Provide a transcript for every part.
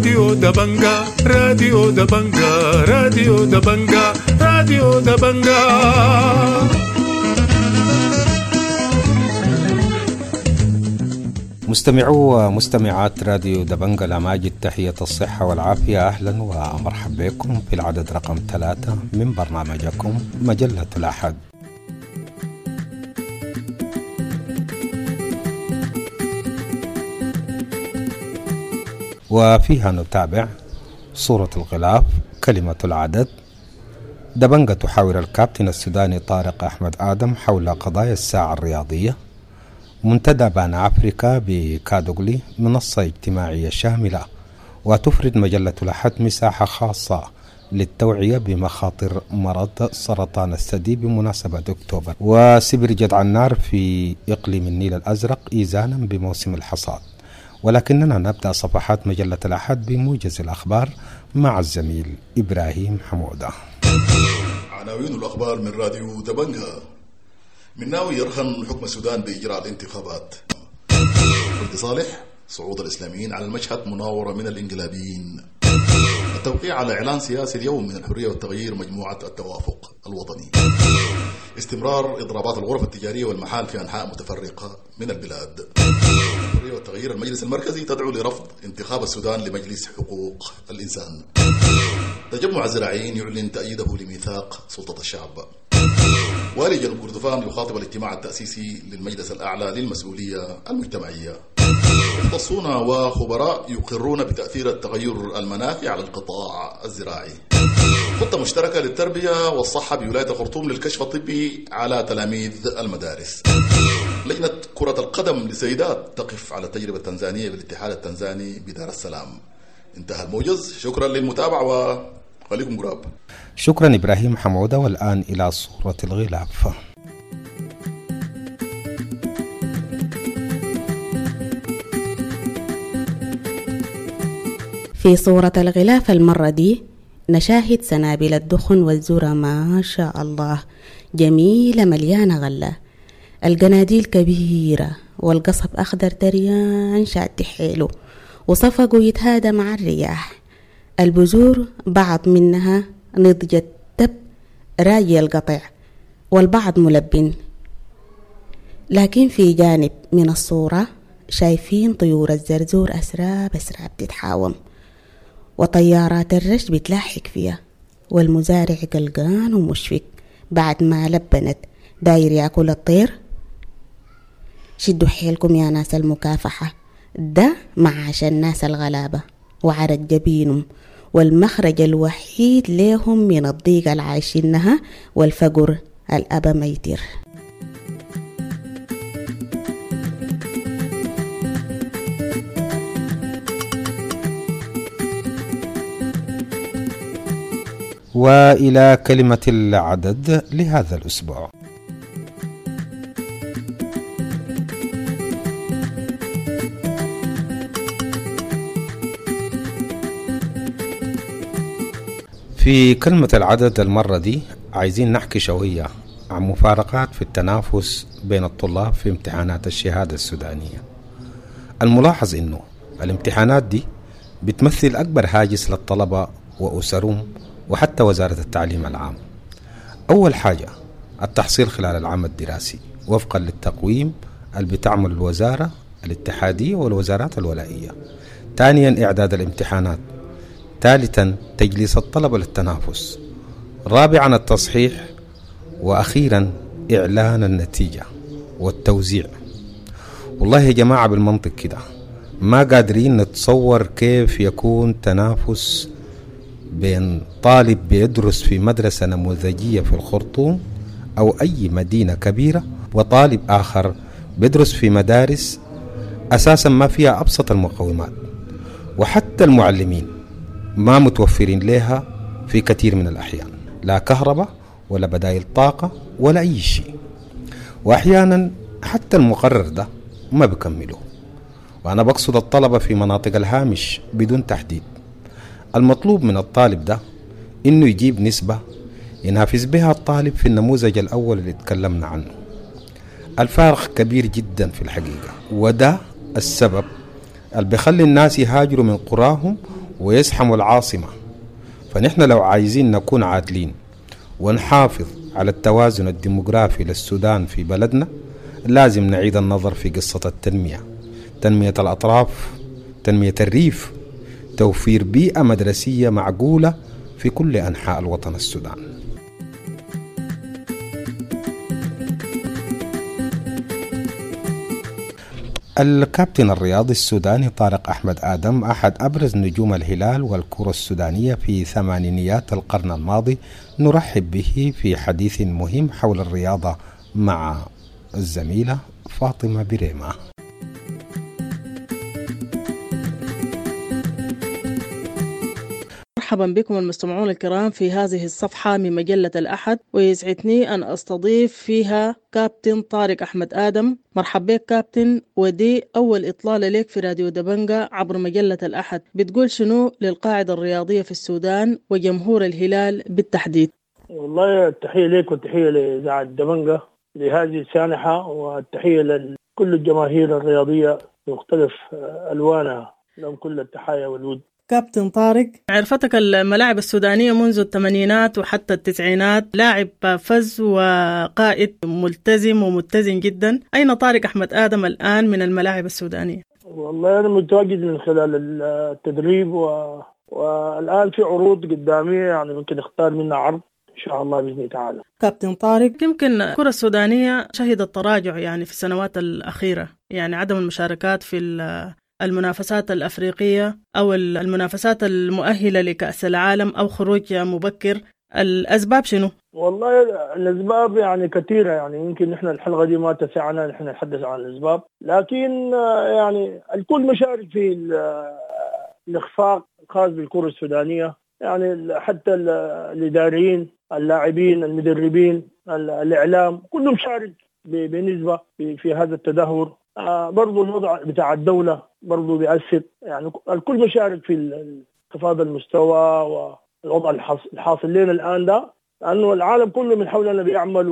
راديو دبنجا راديو دبنجا راديو دبنجا راديو دبنجا. مستمعو ومستمعات راديو دبنجا الأماجد، تحية الصحة والعافية، أهلا ومرحبا بكم في العدد رقم 3 من برنامجكم مجلة الأحد. وفيها نتابع صورة الغلاف، كلمة العدد، دبنجا تحاور الكابتن السوداني طارق أحمد آدم حول قضايا الساعة الرياضية، منتدى بان أفريقيا بكادوغلي منصة اجتماعية شاملة، وتفرد مجلة الأحد مساحة خاصة للتوعية بمخاطر مرض سرطان الثدي بمناسبة أكتوبر، وسبر جدع النار في إقليم النيل الأزرق إيزانا بموسم الحصاد. ولكننا نبدأ صفحات مجلة الأحد بموجز الأخبار مع الزميل إبراهيم حمودة. عناوين الأخبار من راديو دبنجا. مناوي يرهن حكم السودان بإجراء الانتخابات. ولد صالح صعود الإسلاميين على المشهد مناورة من الإنقلابيين. التوقيع على إعلان سياسي اليوم من الحرية والتغيير مجموعة التوافق الوطني. استمرار إضرابات الغرف التجارية والمحال في أنحاء متفرقة من البلاد. الحرية والتغيير المجلس المركزي تدعو لرفض انتخاب السودان لمجلس حقوق الإنسان. تجمع الزراعيين يعلن تأييده لميثاق سلطة الشعب. والي جنوب كردفان يخاطب الاجتماع التأسيسي للمجلس الأعلى للمسؤولية المجتمعية. مختصون وخبراء يقرون بتأثير التغير المناخي على القطاع الزراعي. خطة مشتركة للتربية والصحة بولاية الخرطوم للكشف الطبي على تلاميذ المدارس. لجنة كرة القدم للسيدات تقف على التجربة التنزانية بالاتحاد التنزاني بدار السلام. انتهى الموجز، شكرا للمتابعة وخليكم قراب. شكرا إبراهيم حمودة. والآن إلى صورة الغلاف. في صورة الغلاف المرة دي نشاهد سنابل الدخن والذرة، ما شاء الله جميلة مليانة غلة، القناديل كبيرة والقصب أخضر دريان شاد حيله وصفقه يتهادى مع الرياح. البذور بعض منها نضج التب راجي القطع والبعض ملبن، لكن في جانب من الصورة شايفين طيور الزرزور أسراب أسراب بتتحاوم، وطيارات الرش بتلاحق فيها، والمزارع قلقان ومشفق بعد ما لبنت داير يأكل الطير. شدوا حيلكم يا ناس المكافحة، ده معاش الناس الغلابة وعرق جبينهم، والمخرج الوحيد لهم من الضيقة العايشينها والفقر الأبا ميتر. وإلى كلمة العدد لهذا الأسبوع. في كلمة العدد المرة دي عايزين نحكي شوية عن مفارقات في التنافس بين الطلاب في امتحانات الشهادة السودانية. الملاحظ إنه الامتحانات دي بتمثل أكبر هاجس للطلبة وأسرهم وحتى وزارة التعليم العام. أول حاجة التحصيل خلال العام الدراسي وفقا للتقويم اللي بتعمل الوزارة الاتحادية والوزارات الولائية. ثانيا إعداد الامتحانات. ثالثا تجليس الطلبة للتنافس. رابعا التصحيح. وأخيرا إعلان النتيجة والتوزيع. والله يا جماعة بالمنطق كده ما قادرين نتصور كيف يكون تنافس بين طالب بيدرس في مدرسة نموذجية في الخرطوم أو أي مدينة كبيرة وطالب آخر بيدرس في مدارس أساسا ما فيها أبسط المقومات، وحتى المعلمين ما متوفرين لها في كثير من الأحيان، لا كهرباء ولا بدائل طاقة ولا أي شيء، وأحيانا حتى المقرر ده ما بيكملوه. وأنا بقصد الطلبة في مناطق الهامش بدون تحديد. المطلوب من الطالب ده إنه يجيب نسبة ينافس بها الطالب في النموذج الأول اللي تكلمنا عنه. الفارق كبير جدا في الحقيقة، وده السبب اللي بيخلي الناس يهاجروا من قراهم ويزحموا العاصمة. فنحن لو عايزين نكون عادلين ونحافظ على التوازن الديموغرافي للسودان في بلدنا، لازم نعيد النظر في قصة التنمية، تنمية الأطراف، تنمية الريف، توفير بيئة مدرسية معقولة في كل أنحاء الوطن السودان. الكابتن الرياضي السوداني طارق أحمد آدم أحد أبرز نجوم الهلال والكرة السودانية في ثمانينيات القرن الماضي، نرحب به في حديث مهم حول الرياضة مع الزميلة فاطمة بريمة. مرحبا بكم المستمعون الكرام في هذه الصفحة من مجلة الأحد، ويسعدني أن أستضيف فيها كابتن طارق أحمد آدم. مرحبا بك كابتن، ودي أول إطلالة لك في راديو دبنجة عبر مجلة الأحد. بتقول شنو للقاعدة الرياضية في السودان وجمهور الهلال بالتحديد؟ والله التحية لك والتحية لإذاعة دبنجة لهذه السانحة، والتحية لكل الجماهير الرياضية بمختلف ألوانها، لهم كل التحايا والود. كابتن طارق، عرفتك الملاعب السودانية منذ الثمانينات وحتى التسعينات، لاعب فز وقائد ملتزم ومتزن جدا. أين طارق أحمد آدم الآن من الملاعب السودانية؟ والله أنا متواجد من خلال التدريب والآن في عروض قدامي، يعني ممكن اختار منها عرض إن شاء الله بإذن الله تعالى. كابتن طارق، يمكن الكرة السودانية شهدت تراجع يعني في السنوات الأخيرة، يعني عدم المشاركات في المنافسات الأفريقية أو المنافسات المؤهلة لكأس العالم أو خروج مبكر. الأسباب شنو؟ والله الأسباب يعني كثيرة، يعني يمكن نحن الحلقة دي ما تسعنا نحن نتحدث عن الأسباب، لكن يعني الكل مشارك في الإخفاق الخاص بالكرة السودانية، يعني حتى الإداريين، اللاعبين، المدربين، الإعلام، كلهم شارك بنسبة في هذا التدهور. برضو الوضع بتاع الدولة برضو بيأثر، يعني الكل مشارك في انخفاض المستوى والوضع الحاصل لنا الآن ده، لأنه العالم كله من حولنا بيعمل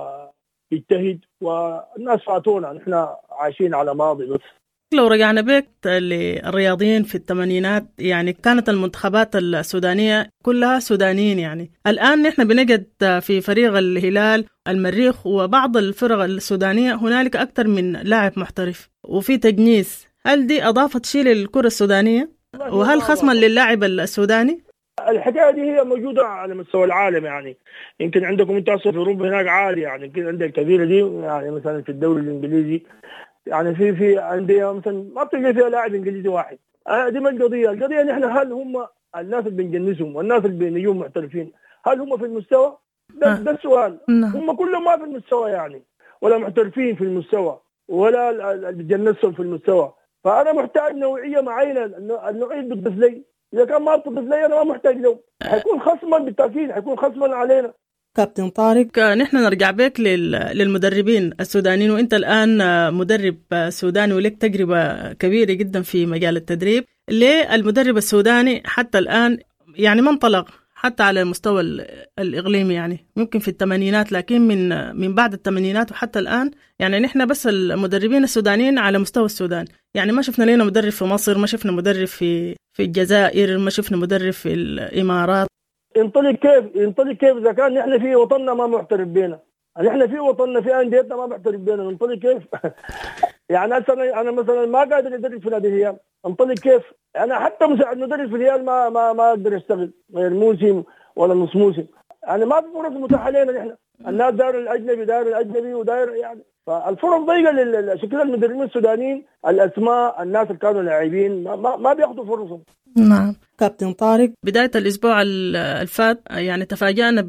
ويجتهد، والناس فاتونا نحن عايشين على ماضي بس. لو رجعنا بك للرياضيين في الثمانينات، يعني كانت المنتخبات السودانية كلها سودانيين، يعني الآن نحن بنجد في فريق الهلال، المريخ وبعض الفرق السودانية هنالك أكثر من لاعب محترف وفي تجنيس. هل دي أضافت شيء للكرة السودانية؟ وهل خصما للاعب السوداني؟ الحكاية دي هي موجودة على مستوى العالم، يعني يمكن عندكم انتوا في أوروبا هناك عالي، يعني يمكن عندك الكبيرة دي، يعني مثلا في الدوري الإنجليزي يعني في أندية مثلا ما بتلقى فيها لاعب إنجليزي واحد. دي ما القضية نحن هل هم الناس اللي بنجنسهم والناس اللي بنجوم محترفين هل هم في المستوى؟ ده السؤال. هم كلهم ما في المستوى يعني، ولا محترفين في المستوى، ولا اللي بتجنسهم في المستوى. فأنا محتاج نوعية معينة، النوعية اللي بتضيف لي. إذا كان ما بتضيف لي أنا ما محتاج له، حيكون خصما بالتأكيد، حيكون خصما علينا. كابتن طارق، نحن نرجع بك للمدربين السودانيين، وانت الآن مدرب سوداني ولك تجربة كبيرة جدا في مجال التدريب. ليه المدرب السوداني حتى الآن يعني ما انطلق حتى على المستوى الإقليمي؟ يعني ممكن في الثمانينات، لكن من بعد الثمانينات وحتى الآن يعني نحن بس المدربين السودانيين على مستوى السودان، يعني ما شفنا لنا مدرب في مصر، ما شفنا مدرب في الجزائر، ما شفنا مدرب في الإمارات. ينطلق كيف إذا كان نحن في وطننا ما محترف بينا، نحن في وطننا في أنديتنا ما محترف بينا، ننطلق كيف؟ يعني أنا مثلا ما قادر أدرب في نادي الهلال، انطلق كيف؟ أنا حتى مساعد مدرب في الهلال ما أقدر أشتغل غير موسم ولا نص موسم، يعني ما في فرص متاحة لنا نحن. الناس داير الأجنبي وداير، يعني فالفرص ضيقة لشكل المدربين السودانيين، الأسماء، الناس اللي كانوا لاعبين ما بياخذوا فرصهم. نعم. كابتن طارق، بداية الأسبوع الفات يعني تفاجأنا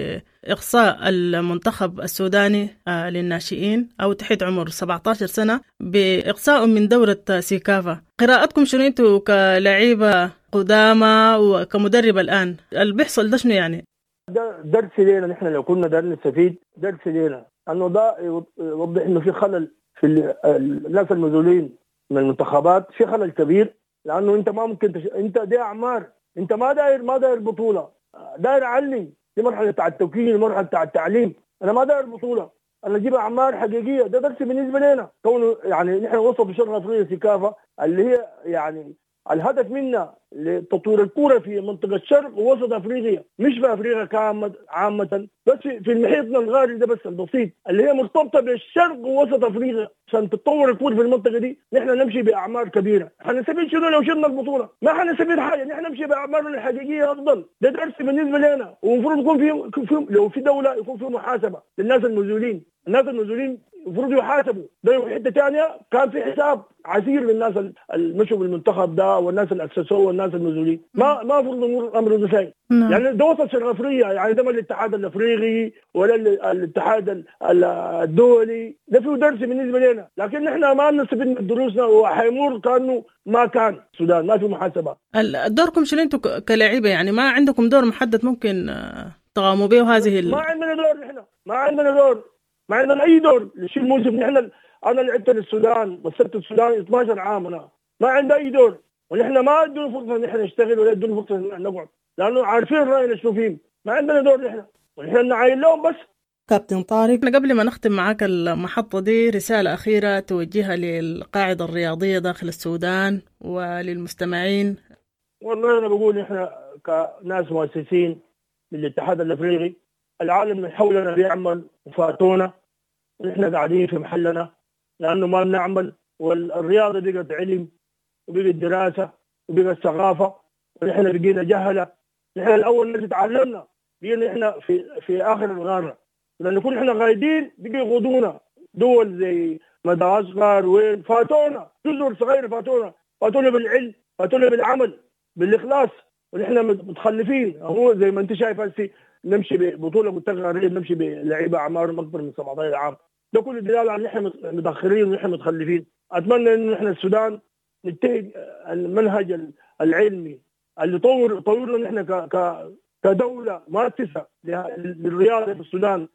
بإقصاء المنتخب السوداني للناشئين أو تحت عمر 17 سنة بإقصاء من دورة سيكافا. قراءتكم شنو انتوا كلاعيبة قدامى وكمدرب الآن؟ اللي بيحصل ده شنو يعني؟ درس لينا نحن، لو كنا دار نستفيد درس لينا، أنه ده يوضح إنه في خلل في الناس المسؤولين من المنتخبات، في خلل كبير، لأنه أنت ما ممكن أنت دي أعمار، أنت ما داير بطولة، داير علم في مرحلة بتاع التوكيل، مرحلة بتاع التعليم. أنا ما داير بطولة، أنا أجيب أعمار حقيقية. ده درس بالنسبة لنا، كونه يعني نحن وصل في شرق أفريقيا سيكافا اللي هي يعني الهدف منا لتطوير الكرة في منطقة شرق ووسط أفريقيا، مش في أفريقيا عامة، بس في المحيطنا الغاري ده بس البسيط اللي هي مرتبطة بالشرق ووسط أفريقيا. عشان تتطور الكرة في المنطقة دي نحن نمشي بأعمار كبيرة. حنستفيد شنو لو شلنا البطولة؟ ما حنستفيد حاجة، نحن نمشي بأعمارنا الحقيقية أفضل. ده درس بالنسبة لنا، ومفروض يكون في لو في دولة يكون في محاسبة للناس المنزولين. الناس المنزولين المفروض يحاسبوا. ده في حته ثانيه كان في حساب عسير للناس المشوا بالمنتخب ده والناس اللي اسسوه والناس المنزولين. ما المفروض الامر ده شيء. يعني ده وسط شرق افريقيا، يعني ده ما الاتحاد الافريقي ولا الاتحاد الدولي، ده فيه درس بالنسبه لنا، لكن نحن ما نستفيد من دروسنا وحيمر كانه ما كان السودان، ما في محاسبه. دوركم شنو انتم كلاعيبه؟ يعني ما عندكم دور محدد ممكن تقاموا به هذه ما عندنا دور. نحن ما عندنا اي دور. الشيء الموسف نحن انا لعبت للسودان وسبت السودان 12 عام، انا ما عندنا اي دور، ونحن ما ادونا فرصه نحن نشتغل ولا ادونا فرصه نقعد، لانه عارفين راينا شو فيهم. ما عندنا دور ونحن نعاين لهم بس. كابتن طارق، قبل ما نختم معاك المحطة دي، رسالة أخيرة توجهها للقاعدة الرياضية داخل السودان وللمستمعين. والله أنا بقول نحن كناس مؤسسين للاتحاد الأفريقي، العالم من حولنا بيعمل وفاتونا ونحن قاعدين في محلنا لأنه ما بنعمل. والرياضة بقت علم وبقت دراسة وبقت ثقافة، ونحن بقينا جهلة. نحن الأول ناس تعلمنا، بقينا نحن في آخر الغارة، لأن كل نحن غايدين بقي يغضونا. دول زي مدغشقر وين فاتونا، جزر صغيرة فاتونا بالعلم، فاتونا بالعمل، بالإخلاص، ونحن متخلفين. هو زي ما أنت شايف هسي نمشي ببطولة منتخب نمشي بلعيبة أعمارهم أكبر من 17 عام. ده كله دلالة على نحن متأخرين ونحن متخلفين. أتمنى إن نحن السودان نتهج المنهج العلمي اللي طورنا نحن كدولة مؤسسة للرياضة في السودان،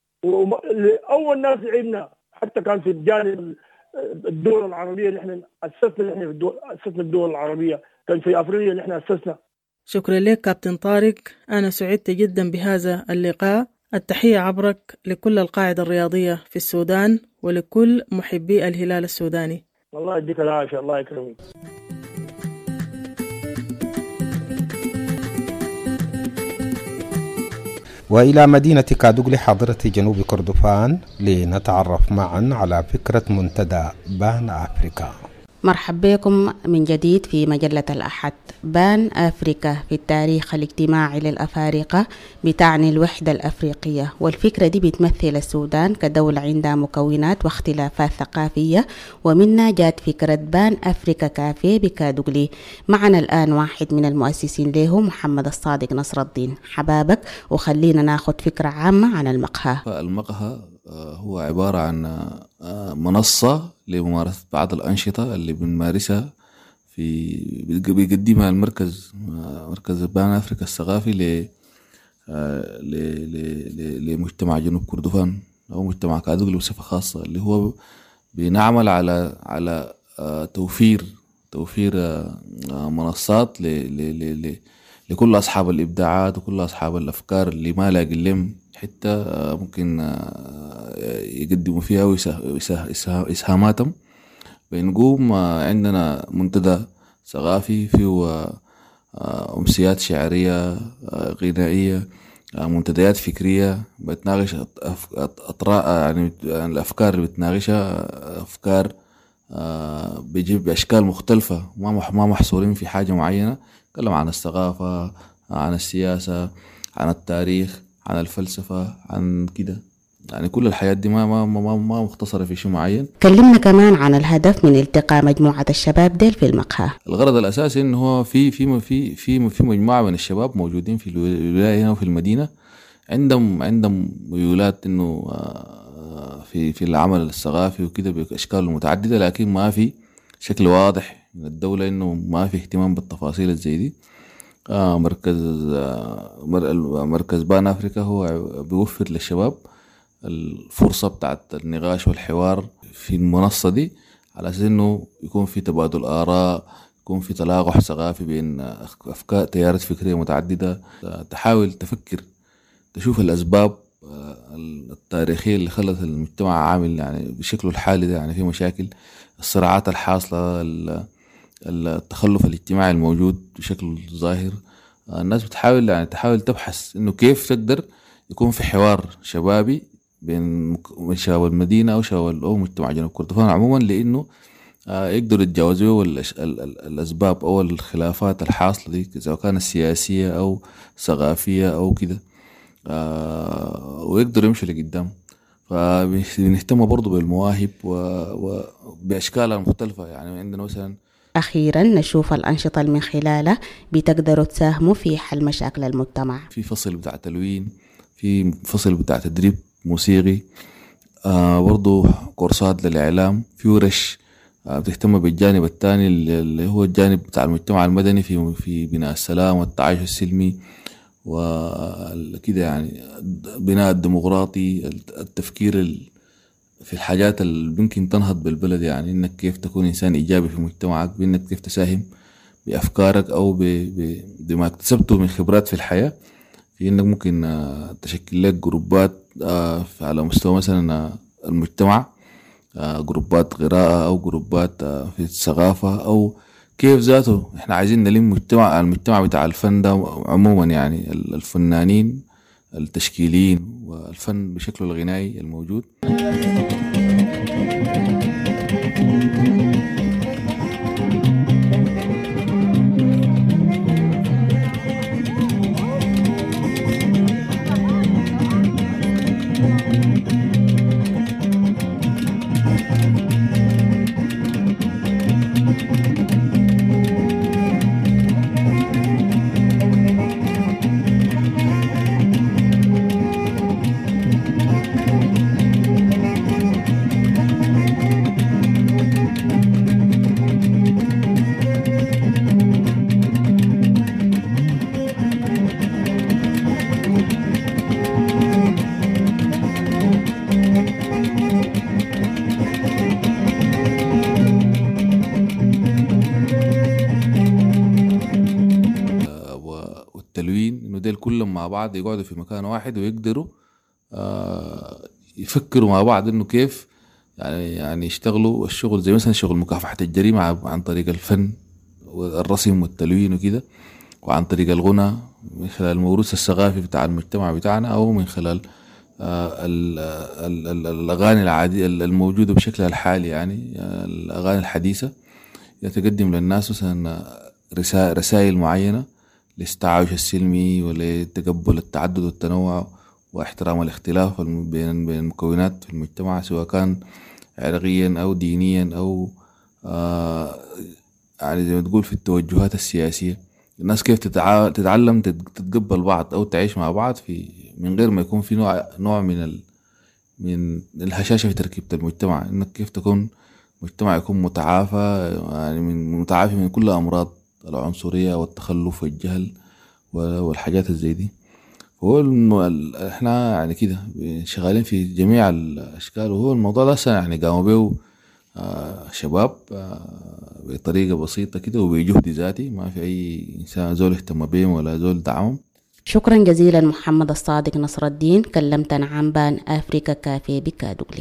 وأول ناس لعبنا حتى كان في الجانب الدول العربية. نحن أسسنا الدول العربية، كان في أفريقيا نحن أسسنا. شكرا لك كابتن طارق، أنا سعدت جدا بهذا اللقاء. التحية عبرك لكل القاعدة الرياضية في السودان ولكل محبي الهلال السوداني. الله يديك العافية، الله يكرمك. وإلى مدينة كادوغلي حاضرة جنوب كردفان لنتعرف معا على فكرة منتدى بان أفريكا. مرحبا بكم من جديد في مجلة الأحد. بان أفريكا في التاريخ الاجتماعي للأفارقة بتعني الوحدة الأفريقية، والفكرة دي بتمثل السودان كدولة عندها مكونات واختلافات ثقافية، ومنها جات فكرة بان أفريكا كافيه بكادوغلي. معنا الآن واحد من المؤسسين له، محمد الصادق نصر الدين. حبابك وخلينا ناخد فكرة عامة عن المقهى. المقهى هو عبارة عن منصة لممارسة بعض الأنشطة اللي بنمارسها بيقدمها مركز بان أفريكا الثقافي لمجتمع جنوب كردفان أو مجتمع كادوغلي بصفة خاصة، اللي هو بنعمل على توفير منصات لكل أصحاب الإبداعات وكل أصحاب الأفكار اللي ما لاقي لهم حتى ممكن يقدموا فيها وإسهاماتهم. بنقوم عندنا منتدى ثقافي فيه أمسيات شعرية غنائية، منتديات فكرية بتناقش يعني الأفكار اللي بتناقشها أفكار بيجيب بأشكال مختلفة، ما محصورين في حاجة معينة. نتكلم عن الثقافة، عن السياسة، عن التاريخ، عن الفلسفة، عن كده، يعني كل الحياة دي ما مختصرة في شيء معين. كلمنا كمان عن الهدف من التقاء مجموعة الشباب ديل في المقهى. الغرض الأساسي إنه هو في مجموعة من الشباب موجودين في الولاية هنا وفي المدينة، عندهم ميولات إنه في العمل الثقافي وكده بأشكال متعددة، لكن ما في شكل واضح من الدولة إنه ما في اهتمام بالتفاصيل زي دي. مركز بان أفريكا هو بيوفر للشباب الفرصة بتاعت النقاش والحوار في المنصة دي، على أساس إنه يكون في تبادل آراء، يكون في تلاقح ثقافي بين أفكار تيارات فكرية متعددة، تحاول تفكر تشوف الأسباب التاريخية اللي خلت المجتمع عامل يعني بشكله الحالي ده، يعني في مشاكل، الصراعات الحاصلة، التخلف الاجتماعي الموجود بشكل ظاهر. الناس بتحاول يعني تحاول تبحث إنه كيف تقدر يكون في حوار شبابي بين شباب المدينة أو شباب أو مجتمع جنوب كردفان عموما، لأنه يقدروا يتجاوزوا الأسباب أو الخلافات الحاصلة دي سواء كانت سياسية أو ثقافية أو كده، ويقدروا يمشوا لقدام. فبنهتم برضو بالمواهب وبأشكالها المختلفة. يعني عندنا مثلا أخيرا نشوف الأنشطة اللي من خلالها بتقدروا تساهموا في حل مشاكل المجتمع. في فصل بتاع تلوين، في فصل بتاع تدريب موسيقي، برضو كورسات للإعلام، في ورش بتهتم بالجانب الثاني اللي هو الجانب بتاع المجتمع المدني في بناء السلام والتعايش السلمي وكده، يعني بناء الديمقراطي، التفكير في الحاجات اللي ممكن تنهض بالبلد. يعني انك كيف تكون انسان ايجابي في مجتمعك، بانك كيف تساهم بافكارك او بما اكتسبته من خبرات في الحياة، في انك ممكن تشكل لك جروبات على مستوى مثلا المجتمع، جروبات قراءة او جروبات في الثقافة، او كيف ذاته احنا عايزين نلم المجتمع بتاع الفن ده عموما، يعني الفنانين التشكيليين والفن بشكله الغنائي الموجود. كلهم مع بعض يقعدوا في مكان واحد ويقدروا يفكروا مع بعض انه كيف يعني يشتغلوا الشغل، زي مثلا شغل مكافحة الجريمة عن طريق الفن والرسم والتلوين وكده، وعن طريق الغنى من خلال الموروث الثقافي بتاع المجتمع بتاعنا، او من خلال الاغاني العادية الموجودة بشكلها الحالي، يعني الاغاني الحديثة يتقدم للناس مثلا رسائل معينة للتعايش السلمي ولتقبل التعدد والتنوع واحترام الاختلاف بين المكونات في المجتمع، سواء كان عرقيا أو دينيا أو يعني زي ما تقول في التوجهات السياسية. الناس كيف تتعلم تتقبل بعض أو تعيش مع بعض من غير ما يكون في نوع من الهشاشة في تركيبة المجتمع، إنك كيف تكون مجتمع يكون متعافى، يعني متعافي من كل أمراض العنصرية والتخلف والجهل والحاجات الزي دي. هو احنا يعني كده شغالين في جميع الاشكال، وهو الموضوع ده يعني قاموا به شباب بطريقة بسيطة كده وبجهد ذاتي، ما في اي انسان زول اهتم بهم ولا زول دعمهم. شكرا جزيلا محمد الصادق نصر الدين، كلمتنا عن بان افريكا كافيه بكادوغلي.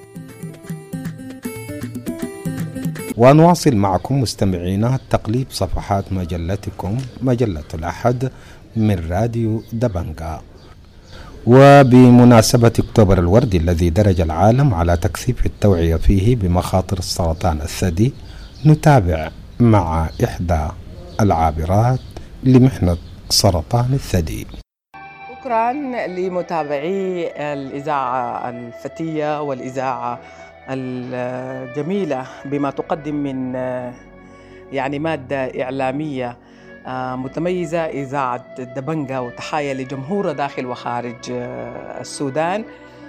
ونواصل معكم مستمعينا تقليب صفحات مجلتكم مجلة الأحد من راديو دبنجا. وبمناسبة أكتوبر الوردي الذي درج العالم على تكثيف التوعية فيه بمخاطر السرطان الثدي، نتابع مع إحدى العابرات لمحنة سرطان الثدي. شكرا لمتابعي الإذاعة الفتية والإذاعة الجميلة بما تقدم من يعني مادة إعلامية متميزة، إذاعة دبنجا، وتحية لجمهور داخل وخارج السودان.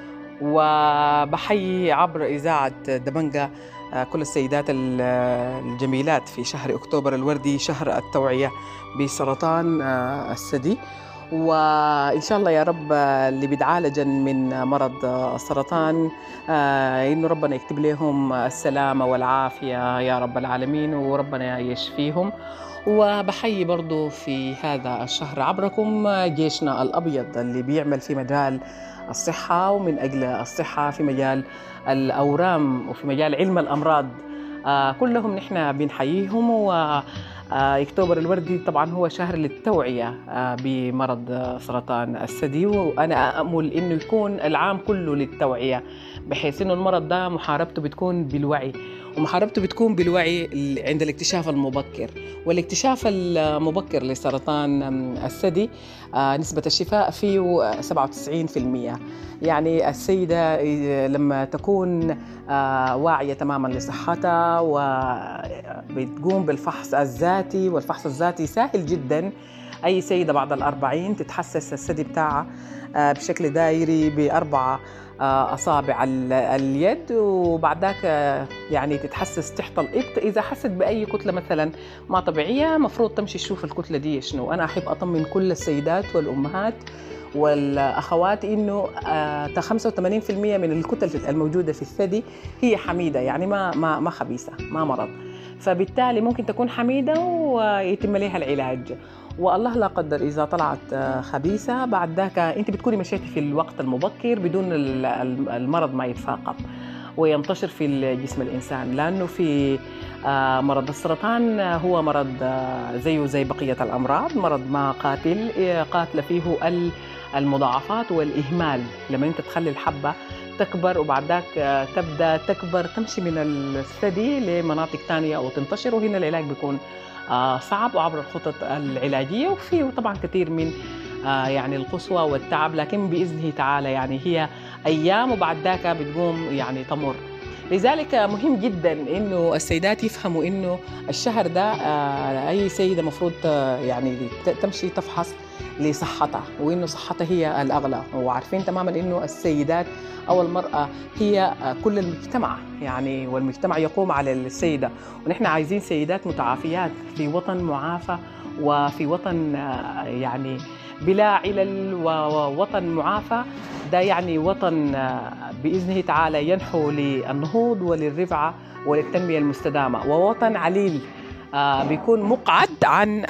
وبحيي عبر إذاعة دبنجا كل السيدات الجميلات في شهر أكتوبر الوردي، شهر التوعية بسرطان الثدي. وإن شاء الله يا رب اللي بيتعالجن من مرض السرطان إنه ربنا يكتب لهم السلامة والعافية يا رب العالمين، وربنا يشفيهم. وبحيي برضو في هذا الشهر عبركم جيشنا الأبيض اللي بيعمل في مجال الصحة ومن أجل الصحة، في مجال الأورام وفي مجال علم الأمراض كلهم نحن بنحييهم. أكتوبر الوردي طبعا هو شهر للتوعية بمرض سرطان الثدي، وأنا أأمل إنه يكون العام كله للتوعية، بحيث إنه المرض ده محاربته بتكون بالوعي، ومحاربته بتكون بالوعي عند الاكتشاف المبكر. والاكتشاف المبكر لسرطان الثدي نسبة الشفاء فيه 97%. يعني السيدة لما تكون واعية تماما لصحتها وبتقوم بالفحص الذاتي، والفحص الذاتي سهل جدا. أي سيدة بعد 40 تتحسس الثدي بتاعها بشكل دائري ب4 أصابع اليد، وبعد ذاك يعني تتحسس تحت الإبط. إذا حست بأي كتلة مثلا ما طبيعية مفروض تمشي تشوف الكتلة دي شنو. أنا أحب أطمن كل السيدات والأمهات والأخوات إنه 85% من الكتل الموجودة في الثدي هي حميدة، يعني ما خبيثة، ما مرض. فبالتالي ممكن تكون حميدة ويتم لها العلاج. والله لا قدر إذا طلعت خبيثة بعد ذاك أنت بتكوني مشيتي في الوقت المبكر بدون المرض ما يتفاقم وينتشر في جسم الإنسان. لأنه في مرض السرطان هو مرض زيه زي بقية الأمراض، مرض ما قاتل فيه المضاعفات والإهمال. لما أنت تخلي الحبة تكبر وبعد ذاك تبدأ تكبر تمشي من الثدي لمناطق تانية أو تنتشر، وهنا العلاج بيكون صعب وعبر الخطط العلاجية، وفيه طبعا كثير من يعني القسوة والتعب، لكن بإذنه تعالى يعني هي أيام وبعد ذاك بتقوم يعني تمر. لذلك مهم جدا إنه السيدات يفهموا إنه الشهر ده أي سيدة مفروض يعني تمشي تفحص لصحتها، وإنه صحتها هي الأغلى. وعارفين تماما إنه السيدات أو المرأة هي كل المجتمع يعني، والمجتمع يقوم على السيدة. ونحن عايزين سيدات متعافيات في وطن معافى، وفي وطن يعني بلا علل، ووطن معافى ده يعني وطن بإذنه تعالى ينحو للنهوض وللرفعة وللتنمية المستدامة، ووطن عليل بيكون مقعد عن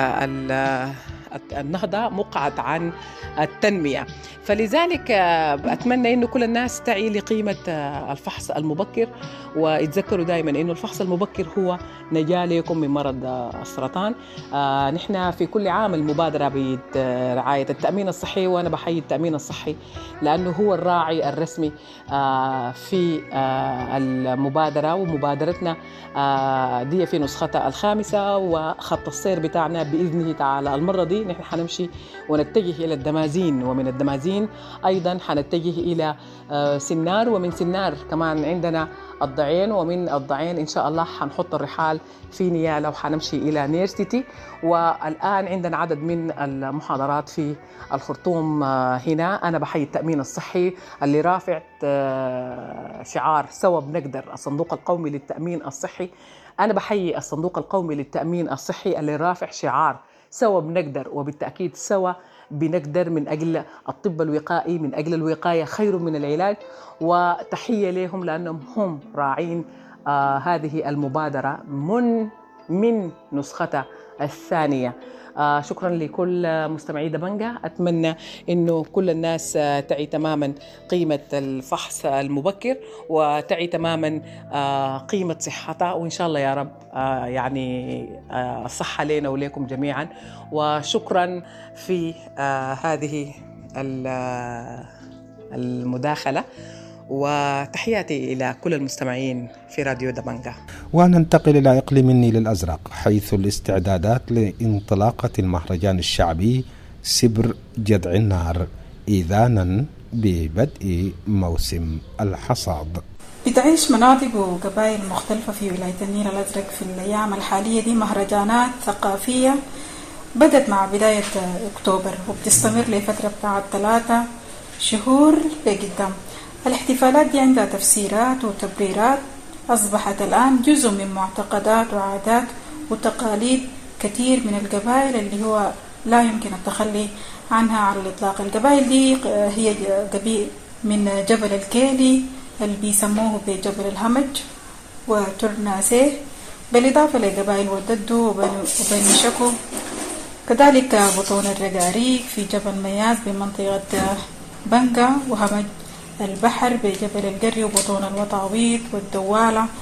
النهضة، مقعد عن التنمية. فلذلك أتمنى إنه كل الناس تعي لقيمة الفحص المبكر، ويتذكروا دائما إنه الفحص المبكر هو نجاة لكم من مرض السرطان. نحن في كل عام المبادرة برعاية التأمين الصحي، وأنا بحيي التأمين الصحي لأنه هو الراعي الرسمي في المبادرة. ومبادرتنا دي في نسختها الخامسة، وخط السير بتاعنا بإذنه تعالى المرة دي نحن حنمشي ونتجه إلى الدمازين، ومن الدمازين أيضا حنتجه إلى سنار، ومن سنار كمان عندنا الضعين، ومن الضعين إن شاء الله حنحط الرحال في نيالا وحنمشي إلى نيرسيتي. والآن عندنا عدد من المحاضرات في الخرطوم هنا. أنا بحيي التأمين الصحي اللي رافع شعار سوا بنقدر، الصندوق القومي للتأمين الصحي. أنا بحيي الصندوق القومي للتأمين الصحي اللي رافع شعار سوا بنقدر، وبالتأكيد سوا بنقدر من أجل الطب الوقائي، من أجل الوقاية خير من العلاج. وتحية لهم لأنهم هم راعين هذه المبادرة من نسختها الثانية. شكرا لكل مستمعي دبنجة. أتمنى أنه كل الناس تعي تماما قيمة الفحص المبكر، وتعي تماما قيمة صحتها، وإن شاء الله يا رب يعني الصحة لنا وليكم جميعا. وشكرا في هذه المداخلة، وتحياتي إلى كل المستمعين في راديو دبنجة. وننتقل إلى إقليم النيل الأزرق، حيث الاستعدادات لانطلاقة المهرجان الشعبي سبر جدع النار إذانا ببدء موسم الحصاد. بتعيش مناطق وقبائل مختلفة في ولاية النيل الأزرق في الأيام الحالية دي مهرجانات ثقافية بدأت مع بداية أكتوبر، وبتستمر لفترة بتاعت 3 شهور لقدام. الاحتفالات دي عندها تفسيرات وتبريرات أصبحت الآن جزء من معتقدات وعادات وتقاليد كثير من القبائل اللي هو لا يمكن التخلي عنها على الإطلاق. القبائل دي هي قبيل من جبل الكيلي اللي بيسموه بجبل الهمج وترناسيه، بالإضافة لقبائل وددو وبني شكو، كذلك بطون الرقاريق في جبل مياز بمنطقة بنقا، وهمج البحر بجبل القري وبطون الوطاويط والدوالة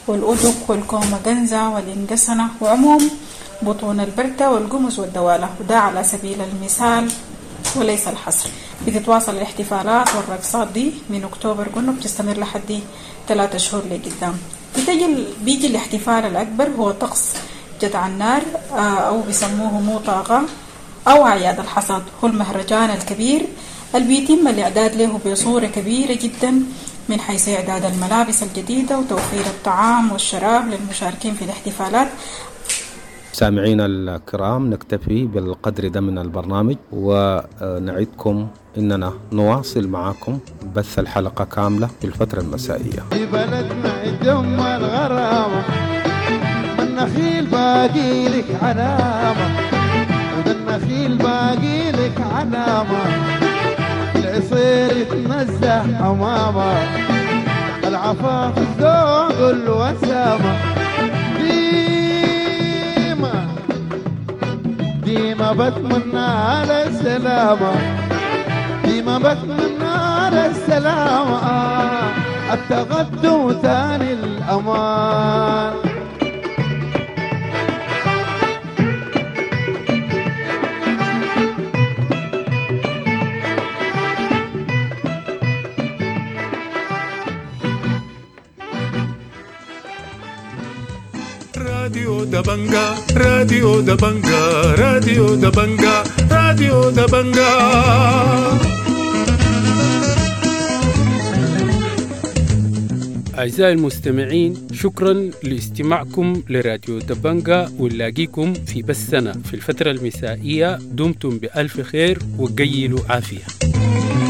والأدك والكومغنزا والإنجسنة وعموم بطون البردة والقمص والدوالة، وده على سبيل المثال وليس الحصر. بتتواصل الاحتفالات والرقصات دي من أكتوبر قلنا بتستمر لحد 3 شهور لقدام. بيجي الاحتفال الأكبر هو طقس جدع النار أو بيسموه موطاغة أو أعياد الحصاد، هو المهرجان الكبير اللي بيتم الإعداد له بصورة كبيرة جدا من حيث إعداد الملابس الجديدة وتوفير الطعام والشراب للمشاركين في الاحتفالات. سامعين الكرام، نكتفي بالقدر ده من البرنامج ونعدكم إننا نواصل معكم بث الحلقة كاملة في الفترة المسائية. في بلدنا الدم الغرامة من نخيل باقي لك علامة، وده النخيل باقي لك علامة، العصير يتنزه أمامه، العفاف الذوق الوسامة، ديما بتمنى على السلامة، ديما بتمنى على السلامة، التقدم ثاني الأمان. راديو دبنجا راديو دبنجا راديو دبنجا راديو دبنجا. أعزائي المستمعين، شكرا لاستماعكم لراديو دبنجا، ونلاقيكم في بثنا في الفترة المسائية. دمتم بألف خير وقيلوا عافية.